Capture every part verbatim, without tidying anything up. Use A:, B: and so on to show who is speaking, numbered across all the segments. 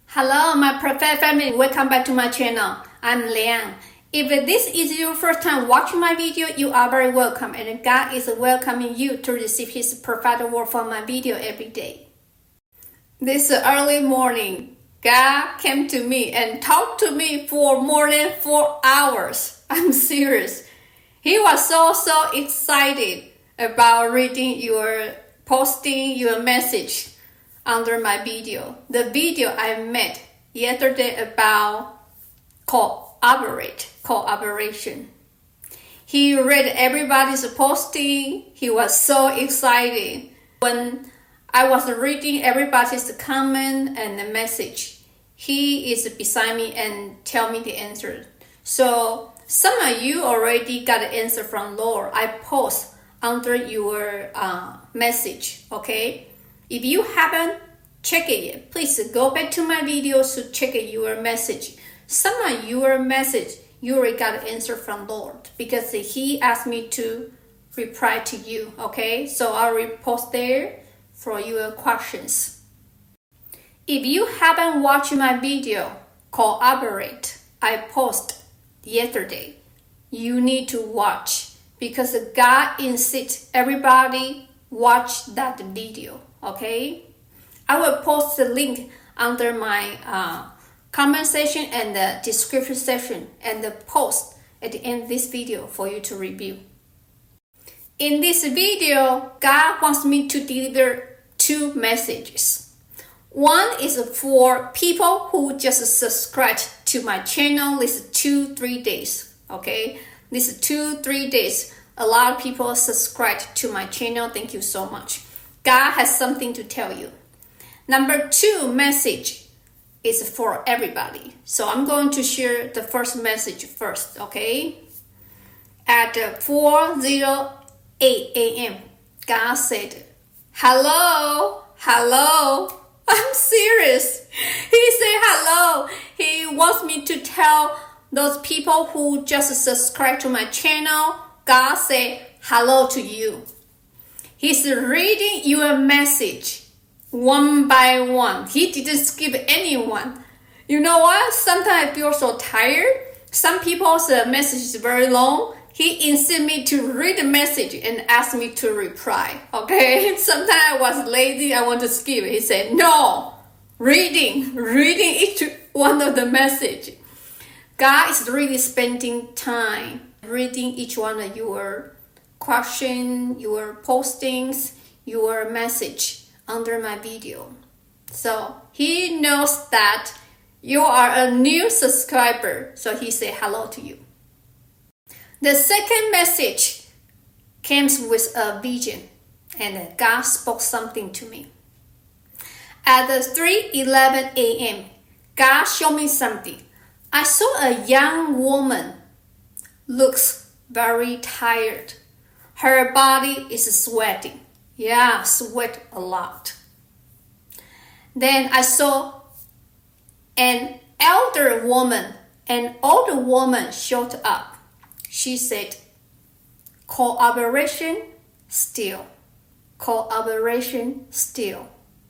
A: Hello, my perfect family. Welcome back to my channel. I'm Liang. If this is your first time watching my video, you are very welcome, and God is welcoming you to receive His prophetic word from my video every day. This early morning, God came to me and talked to me for more than four hours. I'm serious. He was so, so excited about reading your posting, your message under my video. The video I made yesterday about cooperate, cooperation. He read everybody's posting. He was so excited. When I was reading everybody's comment and the message, he is beside me and tell me the answer. So some of you already got the answer from Lord. I post under your uh, message, okay? If you haven't checked it yet, please go back to my videos to check your message. Some of your message, you already got an answer from Lord because He asked me to reply to you, okay? So I'll repost there for your questions. If you haven't watched my video, Cooperate, I posted yesterday, you need to watch because God insists everybody watch that video, okay? I will post the link under my uh, comment section and the description section and the post at the end of this video for you to review. In this video, God wants me to deliver two messages. One is for people who just subscribed to my channel this two, three days, okay? This two, three days, a lot of people subscribed to my channel. Thank you so much. God has something to tell you. Number two message is for everybody. So I'm going to share the first message first, okay? At four oh eight a.m., God said, hello, hello. I'm serious. He said hello. He wants me to tell those people who just subscribe to my channel, God said hello to you. He's reading your message one by one. He didn't skip anyone. You know what? Sometimes I feel so tired. Some people's message is very long. He insists me to read the message and ask me to reply. Okay? Sometimes I was lazy. I want to skip it. He said, no. Reading. Reading each one of the message. God is really spending time reading each one of your question, your postings, your message under my video. So He knows that you are a new subscriber. So He said hello to you. The second message comes with a vision, and God spoke something to me. At three eleven a.m., God showed me something. I saw a young woman, looks very tired. Her body is sweating. Yeah, sweat a lot. Then I saw an elder woman, an older woman showed up. She said, cooperation still. Cooperation still.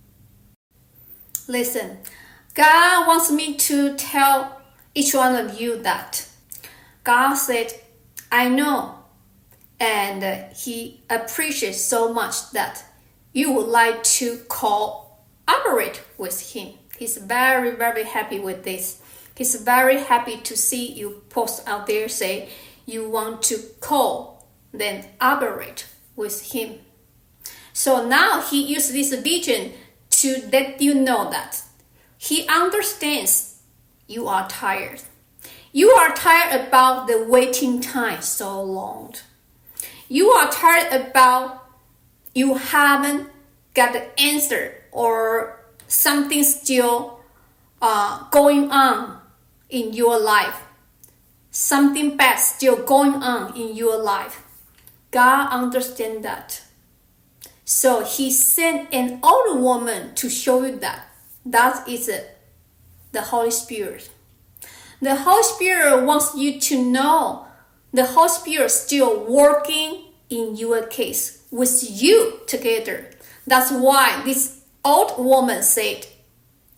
A: Listen, God wants me to tell each one of you that God said, I know, and He appreciates so much that you would like to cooperate with Him. He's very, very happy with this. He's very happy to see you post out there say you want to co, then operate with Him. So now He used this vision to let you know that He understands you are tired. You are tired about the waiting time so long. You are tired about you haven't got the answer or something still uh, going on in your life. Something bad still going on in your life. God understands that. So He sent an older woman to show you that. That is it, the Holy Spirit. The Holy Spirit wants you to know the Holy Spirit is still working in your case with you together. That's why this old woman said,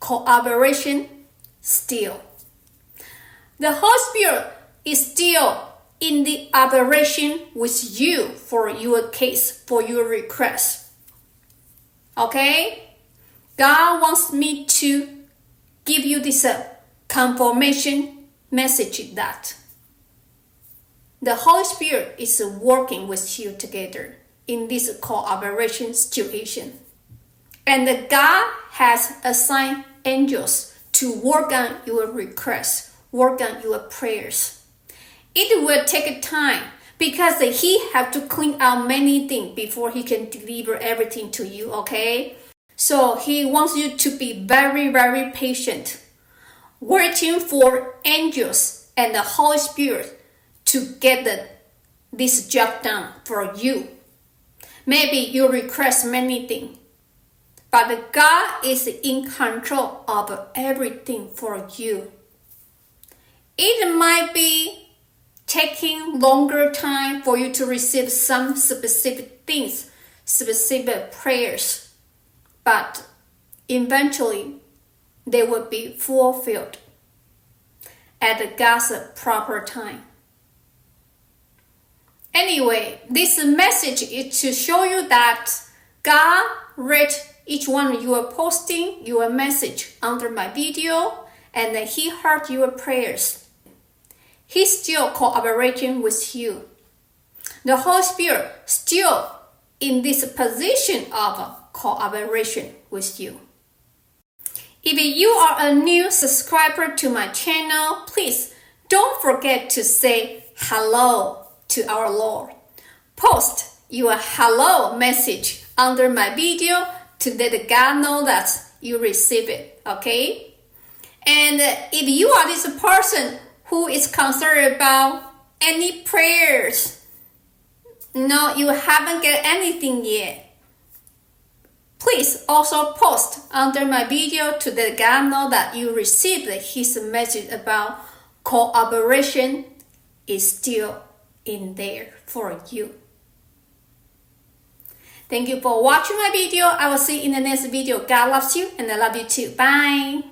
A: cooperation still. The Holy Spirit is still in the operation with you for your case, for your request. Okay? God wants me to give you this uh, confirmation message that the Holy Spirit is working with you together in this cooperation situation. And God has assigned angels to work on your requests, work on your prayers. It will take time because he have to clean out many things before he can deliver everything to you, okay? So he wants you to be very, very patient, waiting for angels and the Holy Spirit to get the, this job done for you. Maybe you request many things, but God is in control of everything for you. It might be taking longer time for you to receive some specific things, specific prayers, but eventually they will be fulfilled at God's proper time. Anyway, this message is to show you that God read each one you are posting your message under my video, and he heard your prayers. He's still cooperating with you. The Holy Spirit still in this position of cooperation with you. If you are a new subscriber to my channel, please don't forget to say hello to our Lord. Post your hello message under my video to let God know that you receive it, okay? And if you are this person who is concerned about any prayers, no, you haven't get anything yet, please also post under my video to let God know that you received his message about cooperation is still in there for you. Thank you for watching my video. I will see you in the next video. God loves you and I love you too. Bye.